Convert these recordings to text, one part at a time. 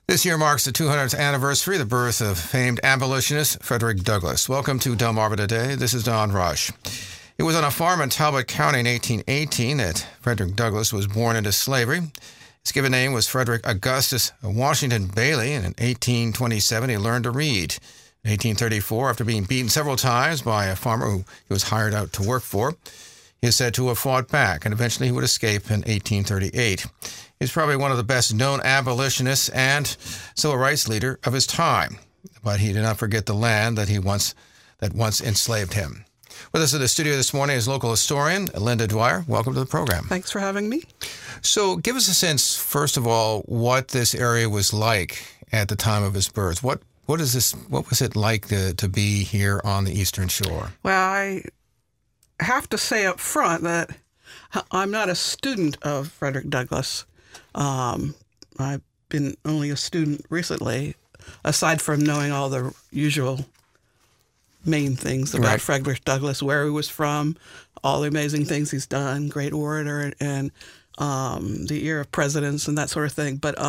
This year marks the 200th anniversary of the birth of famed abolitionist Frederick Douglass. Welcome to Delmarva Today. This is Don Rush. It was on a farm in Talbot County in 1818 that Frederick Douglass was born into slavery. His given name was Frederick Augustus Washington Bailey, and in 1827 he learned to read. In 1834, after being beaten several times by a farmer who he was hired out to work for, he is said to have fought back, and eventually he would escape in 1838. He's probably one of the best-known abolitionists and civil rights leader of his time, but he did not forget the land that once enslaved him. With us in the studio this morning is local historian Linda Dwyer. Welcome to the program. Thanks for having me. So give us a sense, first of all, what this area was like at the time of his birth. What was it like to be here on the Eastern Shore? Well, I have to say up front that I'm not a student of Frederick Douglass. I've been only a student recently, aside from knowing all the usual main things about Frederick Douglass, where he was from, all the amazing things he's done, great orator, and the era of presidents and that sort of thing. But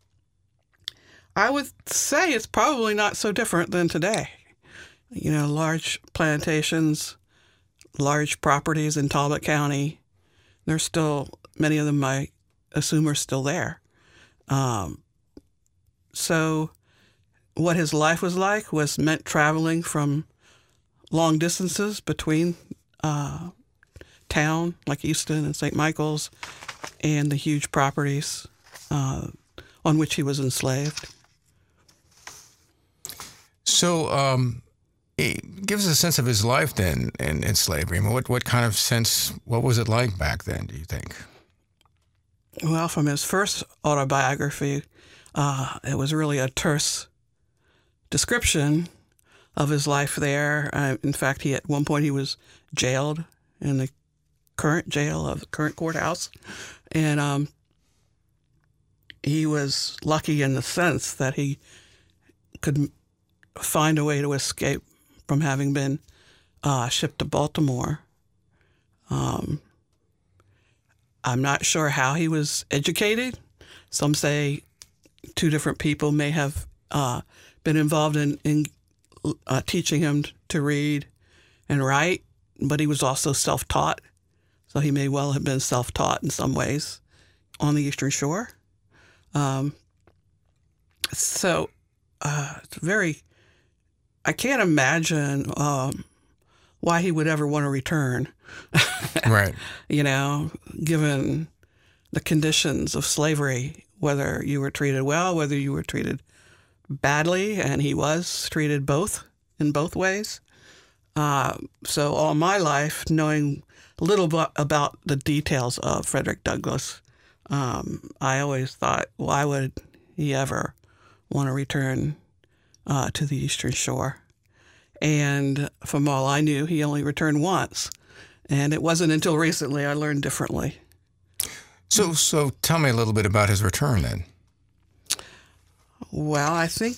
I would say it's probably not so different than today. You know, large plantations, large properties in Talbot County. There's still, many of them I assume are still there. So what his life was like was meant traveling from long distances between town, like Easton and St. Michael's, and the huge properties on which he was enslaved. So it gives us a sense of his life then in slavery. I mean, what kind of sense, what was it like back then, do you think? Well, from his first autobiography, it was really a terse description of his life there. In fact, at one point he was jailed in the current jail of the current courthouse. And he was lucky in the sense that he could find a way to escape from having been shipped to Baltimore. I'm not sure how he was educated. Some say two different people may have been involved in teaching him to read and write, but he was also self-taught. So he may well have been self-taught in some ways on the Eastern Shore. It's very... I can't imagine why he would ever want to return. Right. You know, given the conditions of slavery, whether you were treated well, whether you were treated badly, and he was treated in both ways. So all my life, knowing a little bit about the details of Frederick Douglass, I always thought, why would he ever want to return to the Eastern Shore? And from all I knew, he only returned once. And it wasn't until recently I learned differently. So tell me a little bit about his return then. Well, I think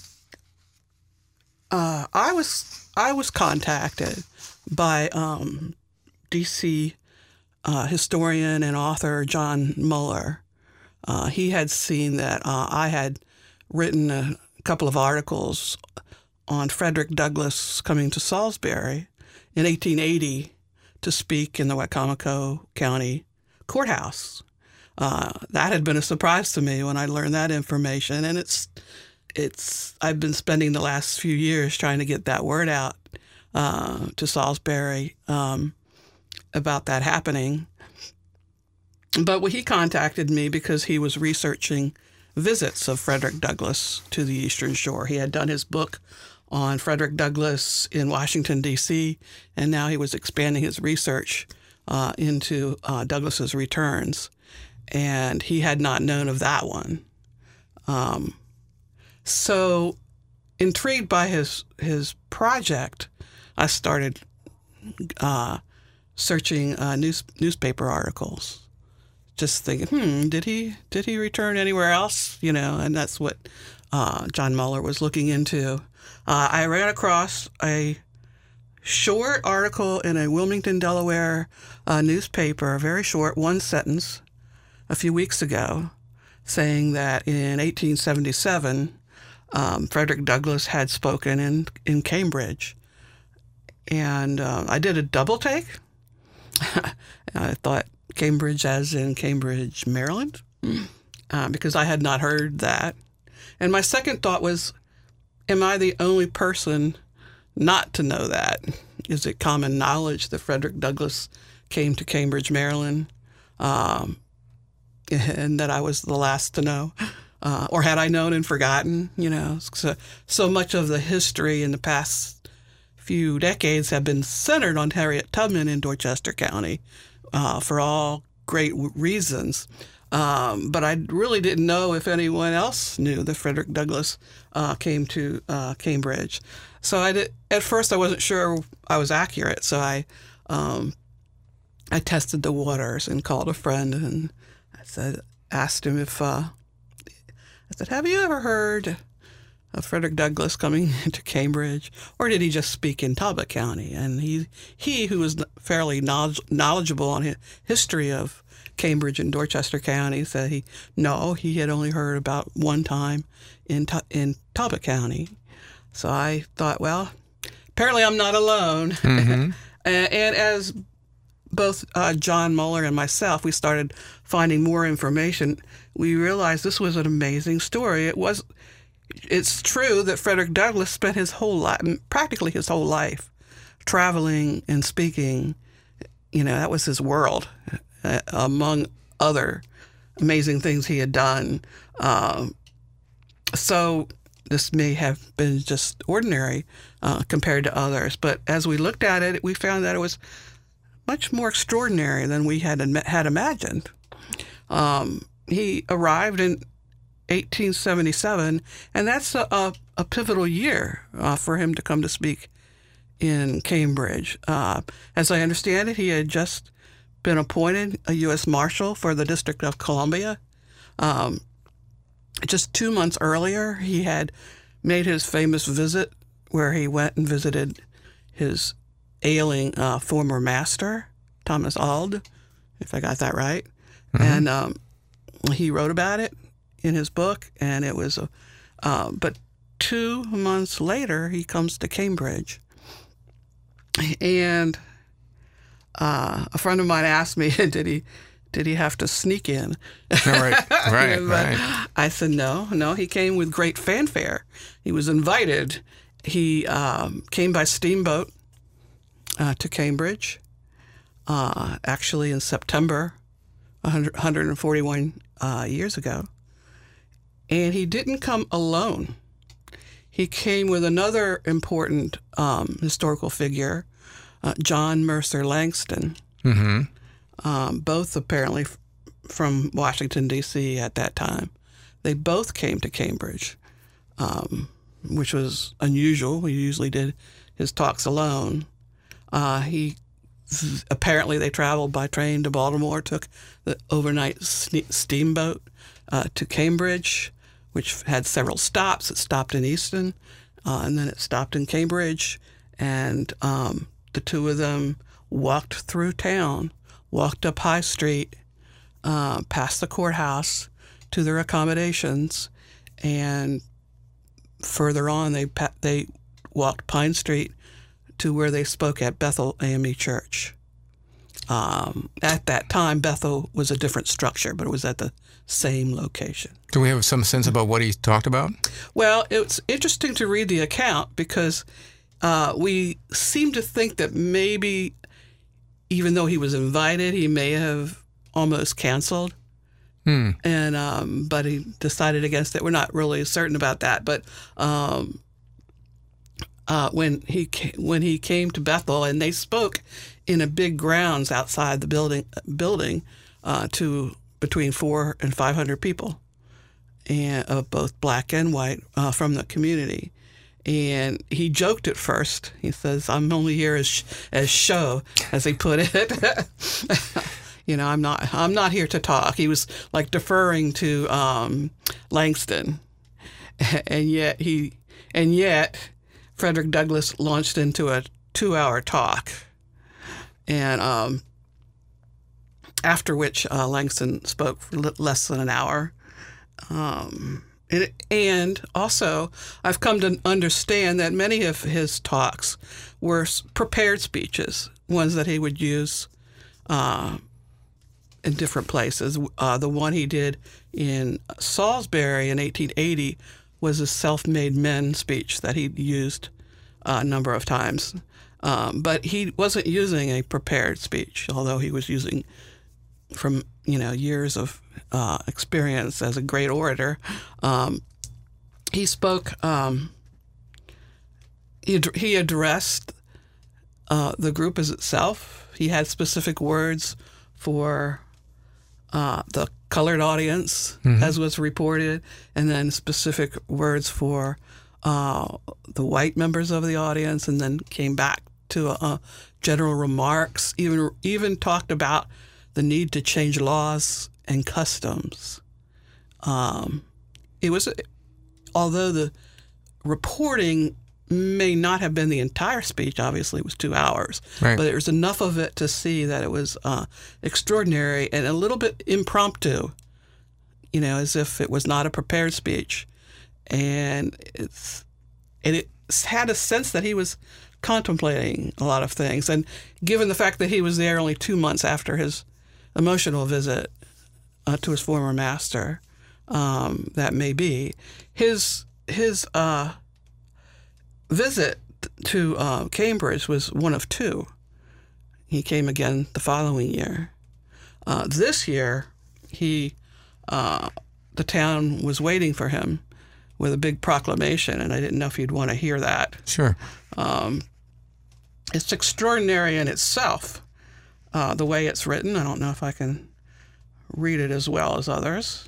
I was contacted by D.C. Historian and author John Muller. He had seen that I had written a couple of articles on Frederick Douglass coming to Salisbury in 1880 to speak in the Wicomico County Courthouse. That had been a surprise to me when I learned that information, and I've been spending the last few years trying to get that word out to Salisbury about that happening. But he contacted me because he was researching visits of Frederick Douglass to the Eastern Shore. He had done his book on Frederick Douglass in Washington, D.C., and now he was expanding his research into Douglass's returns. And he had not known of that one. So intrigued by his project, I started searching newspaper articles, just thinking, did he return anywhere else? You know, and that's what John Muller was looking into. I ran across a short article in a Wilmington, Delaware newspaper, very short, one sentence, a few weeks ago, saying that in 1877, Frederick Douglass had spoken in Cambridge. And I did a double take. I thought Cambridge as in Cambridge, Maryland, because I had not heard that. And my second thought was, am I the only person not to know that? Is it common knowledge that Frederick Douglass came to Cambridge, Maryland, and that I was the last to know? Or had I known and forgotten? So much of the history in the past few decades have been centered on Harriet Tubman in Dorchester County for all great reasons. But I really didn't know if anyone else knew that Frederick Douglass came to Cambridge. So at first I wasn't sure I was accurate. So I tested the waters and called a friend and asked him if I said, have you ever heard of Frederick Douglass coming to Cambridge, or did he just speak in Talbot County? And he who was fairly knowledgeable on the history of Cambridge and Dorchester County, said he had only heard about one time in Talbot County. So I thought, well, apparently I'm not alone. Mm-hmm. and as both John Muller and myself, we started finding more information, we realized this was an amazing story. It's true that Frederick Douglass spent practically his whole life, traveling and speaking. That was his world, among other amazing things he had done. So this may have been just ordinary compared to others. But as we looked at it, we found that it was much more extraordinary than we had imagined. He arrived in 1877, and that's a pivotal year for him to come to speak in Cambridge. As I understand it, he had just been appointed a U.S. Marshal for the District of Columbia. Just 2 months earlier, he had made his famous visit where he went and visited his ailing former master, Thomas Auld, if I got that right. Mm-hmm. And he wrote about it in his book, and it was but 2 months later, he comes to Cambridge. And a friend of mine asked me, did he have to sneak in? Right. I said, no, he came with great fanfare. He was invited. He came by steamboat to Cambridge, actually in September, 141 years ago. And he didn't come alone. He came with another important historical figure, John Mercer Langston, mm-hmm. Both apparently from Washington, D.C. at that time. They both came to Cambridge, which was unusual. He usually did his talks alone. Apparently they traveled by train to Baltimore, took the overnight steamboat to Cambridge, which had several stops. It stopped in Easton, and then it stopped in Cambridge. And the two of them walked through town, walked up High Street, past the courthouse to their accommodations, and further on they walked Pine Street to where they spoke at Bethel AME Church. At that time, Bethel was a different structure, but it was at the same location. Do we have some sense about what he talked about? Well, it's interesting to read the account because we seem to think that maybe, even though he was invited, he may have almost canceled. And but he decided against it. We're not really certain about that. But when he came to Bethel, and they spoke in a big grounds outside the building to between 400 and 500 people, and of both black and white from the community. And he joked at first. He says, "I'm only here as show," as he put it. I'm not here to talk. He was like deferring to Langston, and yet Frederick Douglass launched into a 2-hour talk, and after which Langston spoke for less than an hour, And also, I've come to understand that many of his talks were prepared speeches, ones that he would use in different places. The one he did in Salisbury in 1880 was a self-made men speech that he used a number of times. But he wasn't using a prepared speech, although he was using from years of experience as a great orator. He spoke. He addressed the group as itself. He had specific words for the colored audience, as was reported, and then specific words for the white members of the audience, and then came back to general remarks. Even talked about the need to change laws and customs. It was, although the reporting may not have been the entire speech, obviously it was 2 hours, right, but there was enough of it to see that it was extraordinary and a little bit impromptu, as if it was not a prepared speech. And it had a sense that he was contemplating a lot of things. And given the fact that he was there only 2 months after his emotional visit to his former master, that may be. His visit to Cambridge was one of two. He came again the following year. This year, the town was waiting for him with a big proclamation, and I didn't know if you'd want to hear that. Sure. It's extraordinary in itself, the way it's written. I don't know if I can read it as well as others.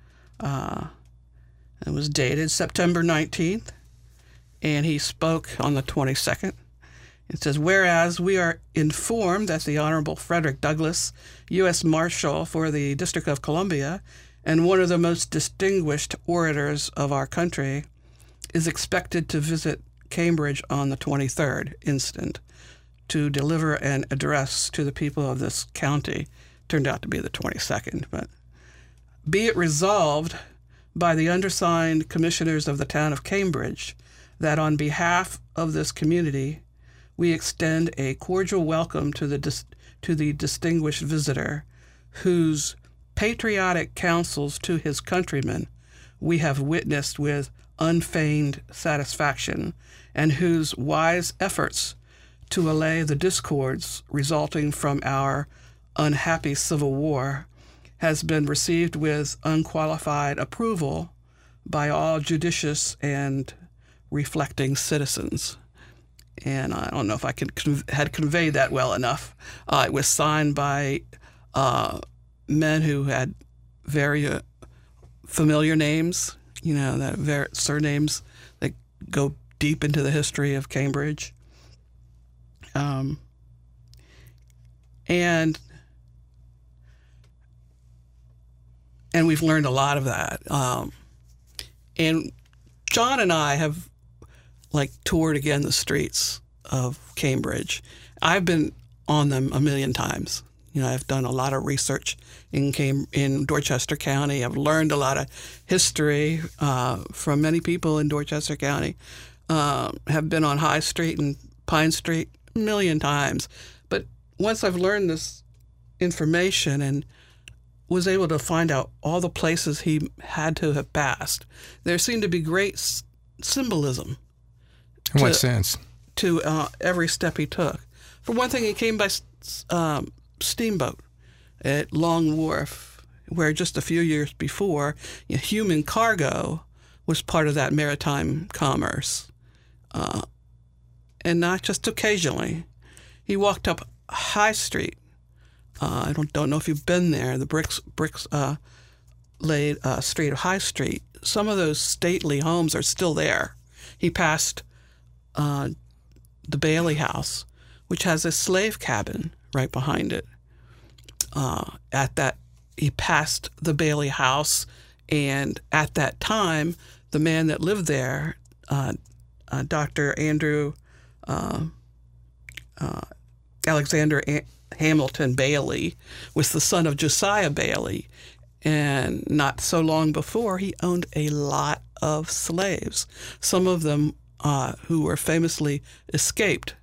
It was dated September 19th, and he spoke on the 22nd. It says, whereas we are informed that the Honorable Frederick Douglass, U.S. Marshal for the District of Columbia, and one of the most distinguished orators of our country, is expected to visit Cambridge on the 23rd instant to deliver an address to the people of this county. Turned out to be the 22nd, but be it resolved by the undersigned commissioners of the town of Cambridge that on behalf of this community, we extend a cordial welcome to the distinguished visitor, whose patriotic counsels to his countrymen we have witnessed with unfeigned satisfaction, and whose wise efforts to allay the discords resulting from our unhappy Civil War has been received with unqualified approval by all judicious and reflecting citizens. And I don't know if I had conveyed that well enough. It was signed by men who had very familiar names, that surnames that go deep into the history of Cambridge. And we've learned a lot of that. And John and I have toured again the streets of Cambridge. I've been on them a million times. I've done a lot of research in Dorchester County. I've learned a lot of history from many people in Dorchester County. Have been on High Street and Pine Street a million times. But once I've learned this information and was able to find out all the places he had to have passed, there seemed to be great symbolism. In what sense? To every step he took. For one thing, he came by steamboat at Long Wharf, where just a few years before, human cargo was part of that maritime commerce. And not just occasionally. He walked up High Street. I don't know if you've been there, the bricks laid street of High Street. Some of those stately homes are still there. He passed the Bailey House, which has a slave cabin right behind it. He passed the Bailey House, and at that time, the man that lived there, Dr. Andrew Alexander Hamilton Bailey, was the son of Josiah Bailey, And not so long before, he owned a lot of slaves, some of them who were famously escaped.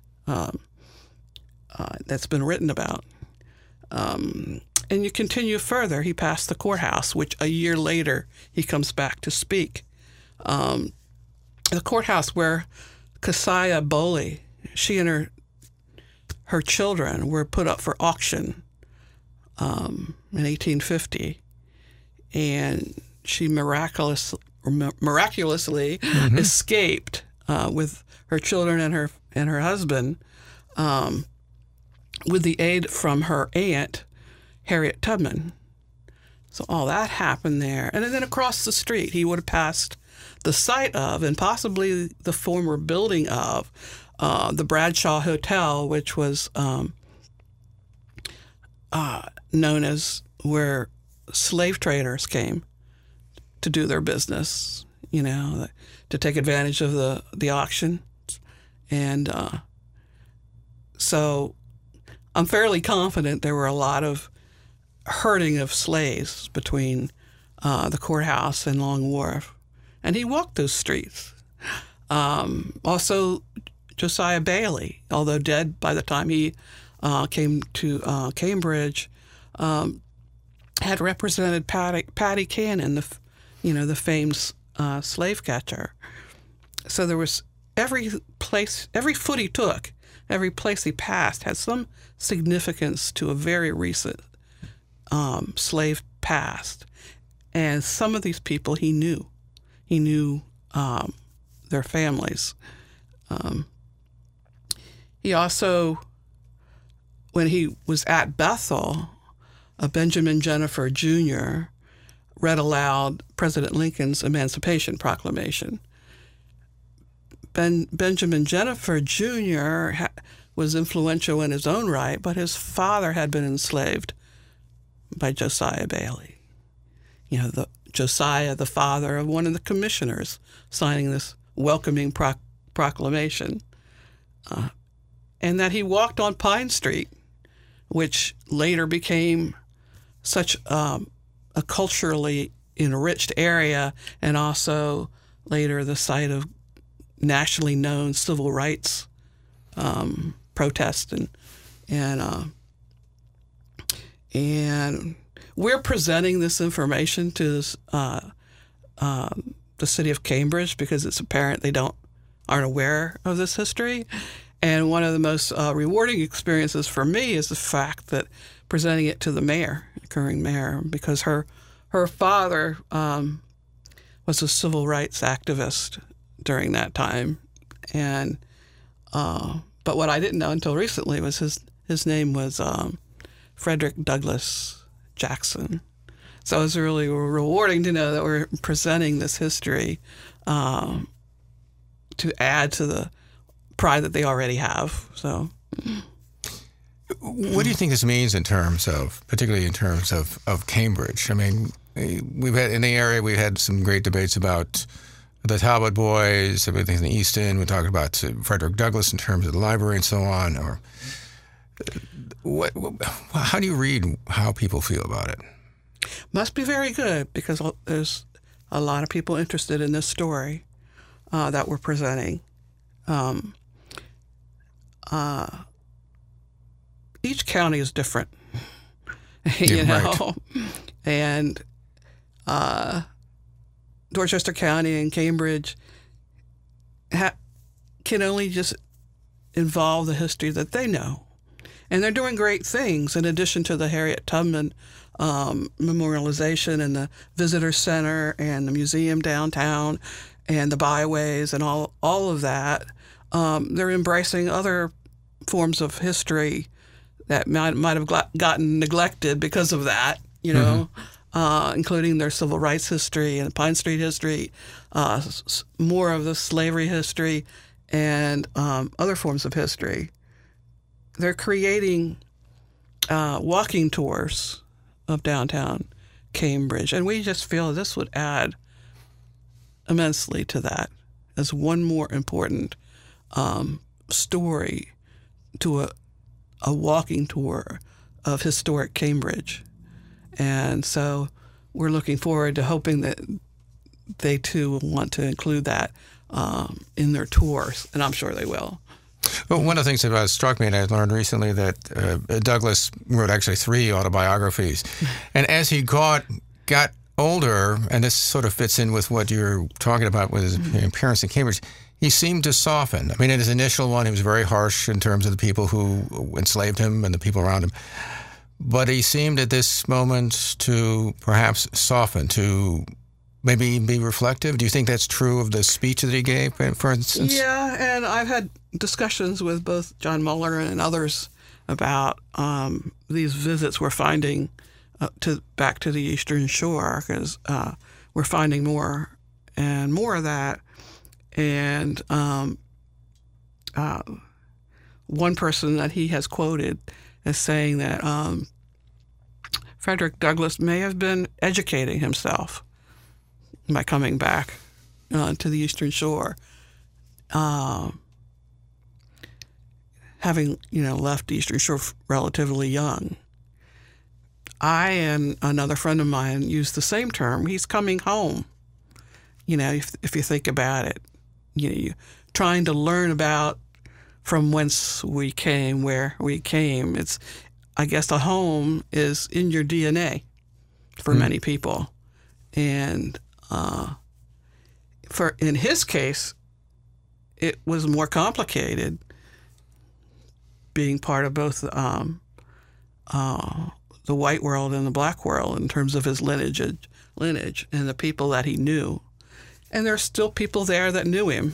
That's been written about. And you continue further. He passed the courthouse, which a year later he comes back to speak. The courthouse where Keziah Boley, she and her children were put up for auction in 1850. And she miraculously escaped with her children and her husband, with the aid from her aunt, Harriet Tubman. So all that happened there. And then across the street, he would have passed the site of, and possibly the former building of, the Bradshaw Hotel, which was known as where slave traders came to do their business, to take advantage of the auction. And so I'm fairly confident there were a lot of herding of slaves between the courthouse and Long Wharf. And he walked those streets. Also, Josiah Bailey, although dead by the time he came to Cambridge, had represented Patty Cannon, the famed slave catcher. So there was every foot he took, every place he passed had some significance to a very recent slave past. And some of these people he knew. He knew their families. He also, when he was at Bethel, Benjamin Jenifer Jr. read aloud President Lincoln's Emancipation Proclamation. Benjamin Jenifer Jr. was influential in his own right, but his father had been enslaved by Josiah Bailey. Josiah, the father of one of the commissioners signing this welcoming proclamation. And that he walked on Pine Street, which later became such a culturally enriched area, and also later the site of nationally known civil rights protests. And we're presenting this information to the city of Cambridge because it's apparent they aren't aware of this history. And one of the most rewarding experiences for me is the fact that presenting it to the mayor, current mayor, because her father was a civil rights activist during that time. And but what I didn't know until recently was his name was Frederick Douglass Jackson. So it's really rewarding to know that we're presenting this history to add to the pride that they already have. So, what do you think this means particularly in terms of Cambridge? I mean, we've had some great debates about the Talbot boys, everything in the East End. We're talking about Frederick Douglass in terms of the library and so on. Or how do you read how people feel about it? Must be very good, because there's a lot of people interested in this story that we're presenting. Each county is different, Right. And Dorchester County and Cambridge can only just involve the history that they know. And they're doing great things in addition to the Harriet Tubman memorialization and the visitor center and the museum downtown and the byways and all of that. They're embracing other forms of history that might have gotten neglected because of that, including their civil rights history and Pine Street history, more of the slavery history, and other forms of history. They're creating walking tours of downtown Cambridge, and we just feel this would add immensely to that as one more important story to a walking tour of historic Cambridge. And so we're looking forward to hoping that they too will want to include that in their tours, and I'm sure they will. Well, one of the things that struck me, and I learned recently, that Douglass wrote actually 3 autobiographies. And as he got older, and this sort of fits in with what you're talking about with his parents in Cambridge, he seemed to soften. I mean, in his initial one, he was very harsh in terms of the people who enslaved him and the people around him. But he seemed at this moment to perhaps soften, to maybe be reflective. Do you think that's true of the speech that he gave, for instance? Yeah, and I've had discussions with both John Muller and others about these visits we're finding back to the Eastern Shore, because we're finding more and more of that. And one person that he has quoted as saying that Frederick Douglass may have been educating himself by coming back to the Eastern Shore, having left the Eastern Shore relatively young. I and another friend of mine used the same term. He's coming home. If you think about it, you trying to learn about from whence we came, where we came. I guess the home is in your DNA for many people, and in his case, it was more complicated, being part of both the white world and the black world in terms of his lineage and the people that he knew. And there's still people there that knew him,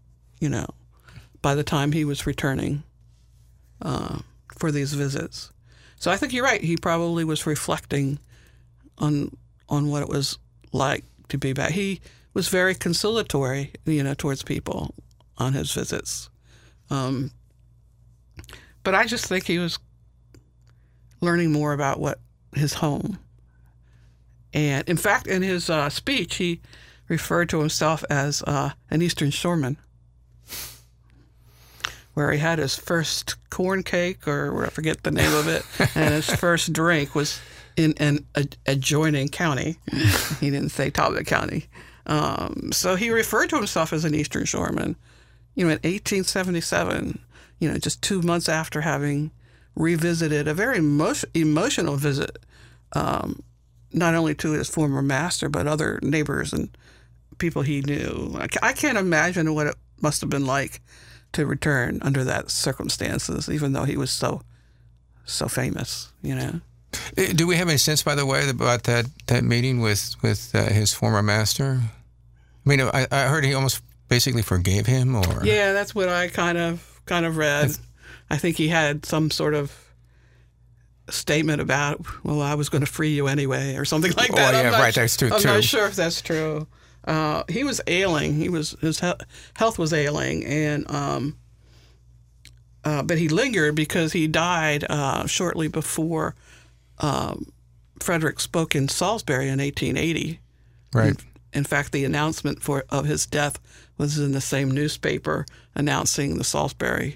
by the time he was returning for these visits. So I think you're right. He probably was reflecting on what it was like to be back. He was very conciliatory, towards people on his visits. But I just think he was learning more about what his home. And in fact, in his speech, he referred to himself as an Eastern Shoreman, where he had his first corn cake, or I forget the name of it, and his first drink was in an adjoining county. He didn't say Talbot County. So he referred to himself as an Eastern Shoreman, in 1877, just 2 months after having revisited a very emotional visit, not only to his former master, but other neighbors and people he knew. I can't imagine what it must have been like to return under that circumstances, even though he was so famous, Do we have any sense, by the way, about that meeting with his former master? I mean, I heard he almost basically forgave him, or yeah, that's what I kind of read. I think he had some sort of statement about, well, I was going to free you anyway, or something like that. Oh, yeah, right. That's true. I'm not sure if that's true. He was ailing. His health was ailing, and but he lingered because he died shortly before Frederick spoke in Salisbury in 1880. Right. In fact, the announcement of his death was in the same newspaper announcing the Salisbury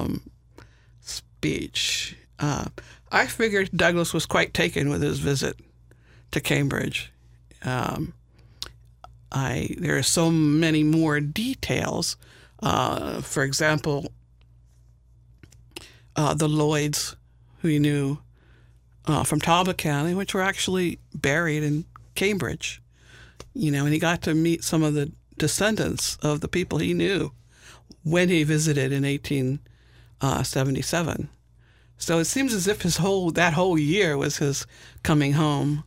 speech. I figured Douglass was quite taken with his visit to Cambridge. There are so many more details. For example, the Lloyds, who he knew from Talbot County, which were actually buried in Cambridge, and he got to meet some of the descendants of the people he knew when he visited in 1877. So it seems as if that whole year was his coming home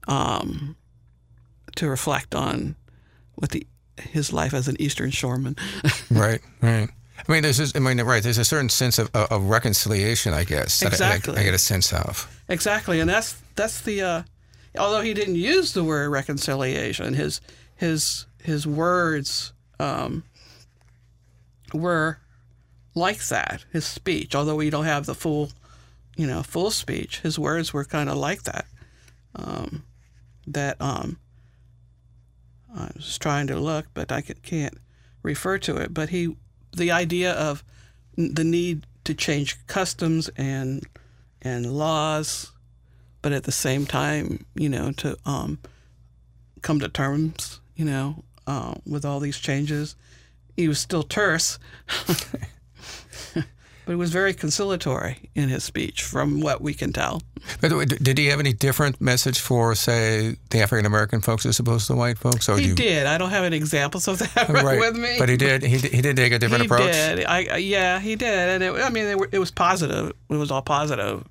to reflect on his life as an Eastern Shoreman. Right. I mean, there's a certain sense of reconciliation, I guess. Exactly. That I get a sense of. Exactly, and that's the. Although he didn't use the word reconciliation, his words were like that. His speech, although we don't have the full speech, his words were kind of like that. I was trying to look, but I can't refer to it. But the idea of the need to change customs and laws but at the same time, to come to terms, with all these changes. He was still terse, but it was very conciliatory in his speech, from what we can tell. By the way, did he have any different message for, say, the African American folks as opposed to the white folks? Or He did. I don't have any examples of that with me. But he did. He did take a different approach. He did. He did, and it was positive. It was all positive.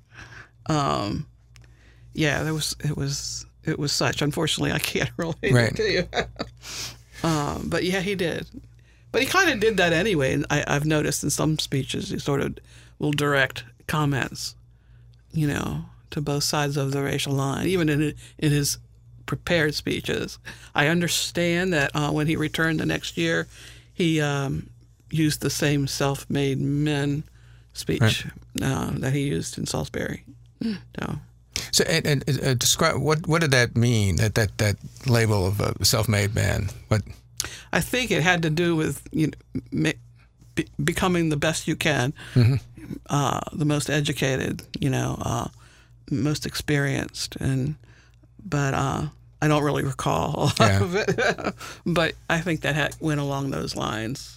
It was such. Unfortunately, I can't relate it to you. But yeah, he did. But he kind of did that anyway. And I've noticed in some speeches, he sort of will direct comments, to both sides of the racial line, even in his prepared speeches. I understand that when he returned the next year, he used the same self-made men speech that he used in Salisbury. So, and describe what did that mean? That label of a self-made man. What? I think it had to do with becoming the best you can, the most educated, most experienced, but I don't really recall a lot of it. But I think that went along those lines.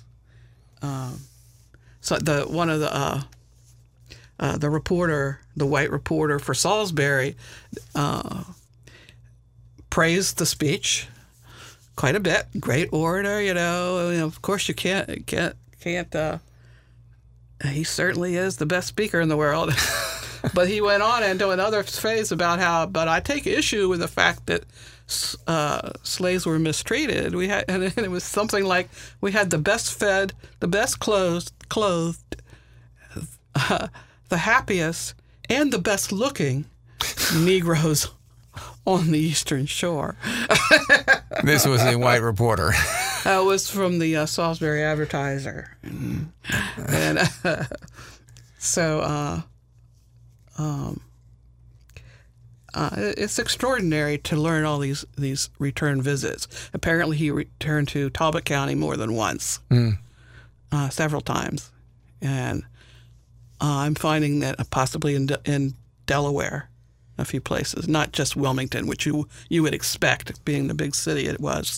So one of the reporter, the white reporter for Salisbury, praised the speech quite a bit. Great orator, Of course, you can't. He certainly is the best speaker in the world. But he went on into another phase about but I take issue with the fact that slaves were mistreated. And it was something like we had the best fed, the best clothed, the happiest, and the best looking Negroes on the Eastern Shore. This was a white reporter. It was from the Salisbury Advertiser. And so it's extraordinary to learn all these return visits. Apparently he returned to Talbot County more than once, several times. And I'm finding that possibly in Delaware, a few places, not just Wilmington, which you would expect, being the big city it was.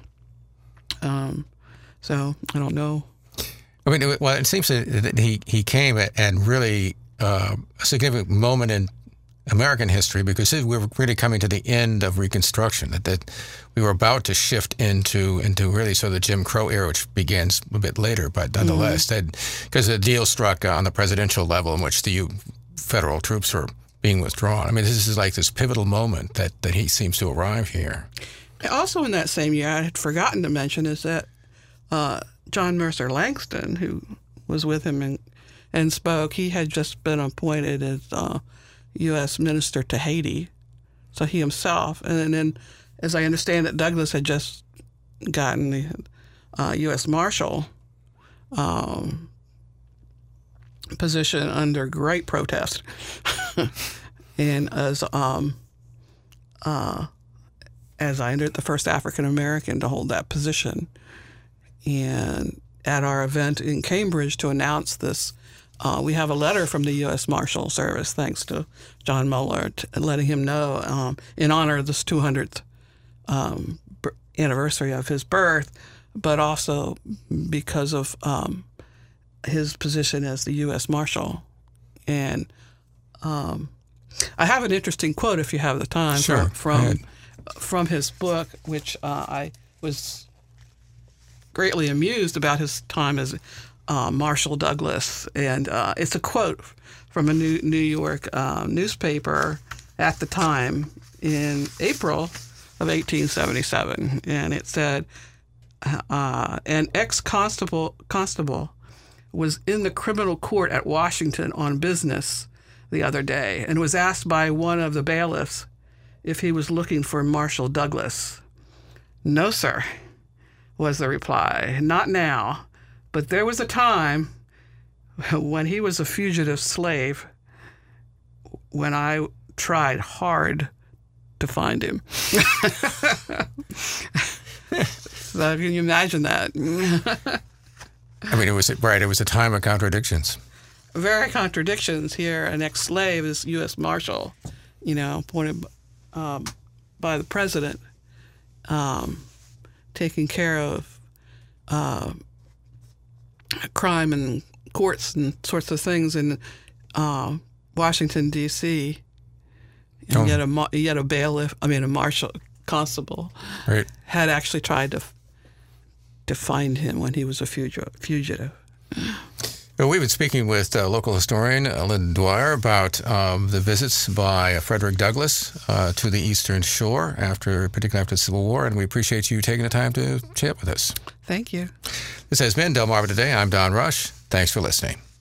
So I don't know. I mean, it seems that he came and really a significant moment in American history, because we were really coming to the end of Reconstruction, that we were about to shift into really sort of the Jim Crow era, which begins a bit later, but nonetheless, because the deal struck on the presidential level in which the federal troops were being withdrawn. I mean, this is like this pivotal moment that he seems to arrive here. Also in that same year, I had forgotten to mention, is that John Mercer Langston, who was with him and spoke, he had just been appointed as U.S. Minister to Haiti. So he himself, and then, as I understand it, Douglas had just gotten the U.S. Marshal position under great protest. And as I entered, the first African American to hold that position. And at our event in Cambridge to announce this, we have a letter from the U.S. Marshal Service, thanks to John Muller, letting him know in honor of this 200th anniversary of his birth, but also because of his position as the U.S. Marshal. And I have an interesting quote, if you have the time, sure, from his book, which I was greatly amused about his time as Marshall Douglas. And it's a quote from a New York newspaper at the time in April of 1877. And it said, an ex-constable was in the criminal court at Washington on business the other day and was asked by one of the bailiffs if he was looking for Marshall Douglas. "No, sir," was the reply. "Not now. But there was a time when he was a fugitive slave when I tried hard to find him." So can you imagine that? I mean, it was a time of contradictions. Very contradictions here. An ex-slave is U.S. Marshal. appointed by the president, taking care of crime and courts and sorts of things in Washington, D.C., and yet a bailiff, a marshal constable, Right. had actually tried to find him when he was a fugitive. Well, we've been speaking with local historian Lynn Dwyer about the visits by Frederick Douglass to the Eastern Shore, particularly after the Civil War, and we appreciate you taking the time to chat with us. Thank you. This has been Delmarva Today. I'm Don Rush. Thanks for listening.